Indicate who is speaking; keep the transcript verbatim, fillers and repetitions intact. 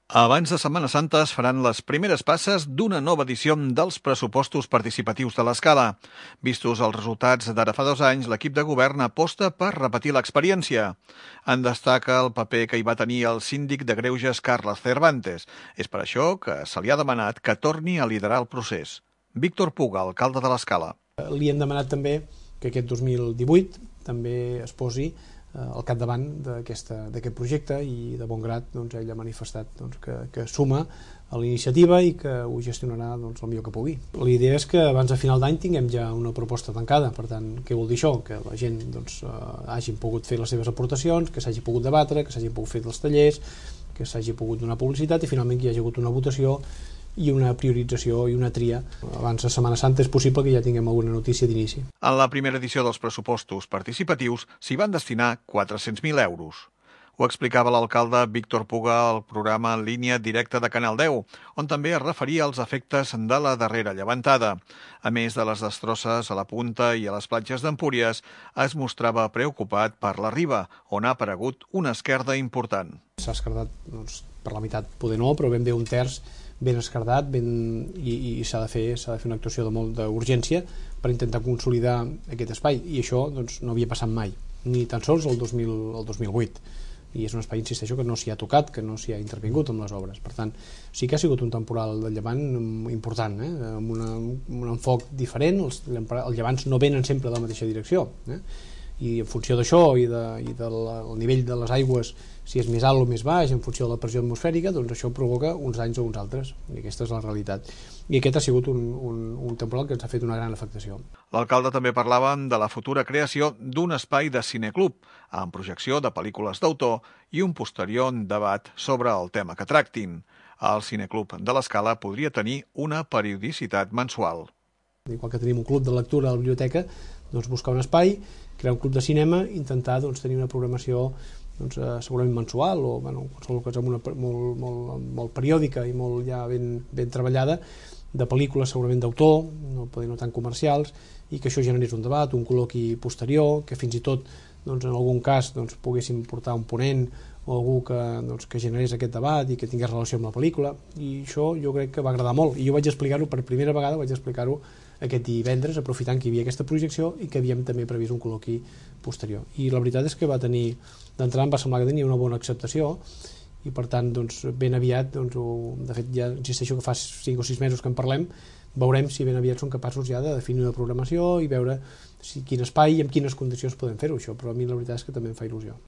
Speaker 1: Abans de Setmana Santa es faran les primeres passes d'una nova edició dels pressupostos participatius de l'Escala. Vistos els resultats d'ara fa dos anys, l'equip de govern aposta per repetir l'experiència. En destaca el paper que hi va tenir el síndic de Greuges Carles Cervantes. És per això que se li ha demanat que torni a liderar el procés. Víctor Puga, alcalde de l'Escala.
Speaker 2: Li hem demanat també que aquest dos mil divuit també es posi al capdavant d'aquest projecte i de bon grat doncs, ell ha manifestat doncs, que, que suma a l'iniciativa i que ho gestionarà doncs, el millor que pugui. La idea és que abans de final d'any tinguem ja una proposta tancada, per tant, què vol dir això? Que la gent doncs, hagi pogut fer les seves aportacions, que s'hagi pogut debatre, que s'hagi pogut fer els tallers, que s'hagi pogut donar publicitat i finalment que hi hagi hagut una votació i una priorització i una tria. Abans de Setmana Santa és possible que ja tinguem alguna notícia d'inici.
Speaker 1: En la primera edició dels pressupostos participatius s'hi van destinar quatre-cents mil euros. Ho explicava l'alcalde Víctor Puga al programa en línia directe de Canal deu, on també es referia als efectes de la darrera llevantada. A més de les destrosses a la punta i a les platges d'Empúries, es mostrava preocupat per la riba, on ha aparegut una esquerda important.
Speaker 2: S'ha esquerdat doncs, per la meitat, poder no, però ben bé un terç ben esquerdat ben, i, i s'ha de fer s'ha de fer una actuació de molt d'urgència per intentar consolidar aquest espai i això doncs, no havia passat mai, ni tan sols el dos mil vuit i és un espai, insisteixo, que no s'hi ha tocat, que no s'hi ha intervingut amb les obres. Per tant, sí que ha sigut un temporal de llevant important, eh? amb una, un enfoc diferent. Els, els llevants no venen sempre de la mateixa direcció, eh? I en funció d'això i, de, i del nivell de les aigües, si és més alt o més baix, en funció de la pressió atmosfèrica, doncs això provoca uns anys o uns altres, i aquesta és la realitat. I aquest ha sigut un, un, un temporal que ens ha fet una gran afectació.
Speaker 1: L'alcalde també parlava de la futura creació d'un espai de cineclub, amb projecció de pel·lícules d'autor i un posterior debat sobre el tema que tractin. El cineclub de l'Escala podria tenir una periodicitat mensual.
Speaker 2: Igual que tenim un club de lectura a la biblioteca, doncs buscar un espai, crear un club de cinema, intentar doncs, tenir una programació doncs, segurament mensual o bueno, qualsevol cosa una, molt, molt, molt periòdica i molt ja ben, ben treballada, de pel·lícules segurament d'autor, no, no tan comercials, i que això generés un debat, un col·loqui posterior, que fins i tot doncs, en algun cas doncs, poguéssim portar un ponent o algú que, doncs, que generés aquest debat i que tingués relació amb la pel·lícula, i això jo crec que va agradar molt, i jo vaig explicar-ho per primera vegada, vaig explicar-ho aquest divendres, aprofitant que hi havia aquesta projecció i que havíem també previst un col·loqui posterior. I la veritat és que va tenir, d'entrada em va semblar que tenia una bona acceptació i per tant doncs, ben aviat, doncs, o, de fet ja insisteixo que fa cinc o sis mesos que en parlem, veurem si ben aviat som capaços ja de definir una programació i veure si, quin espai i en quines condicions podem fer-ho això, però a mi la veritat és que també em fa il·lusió.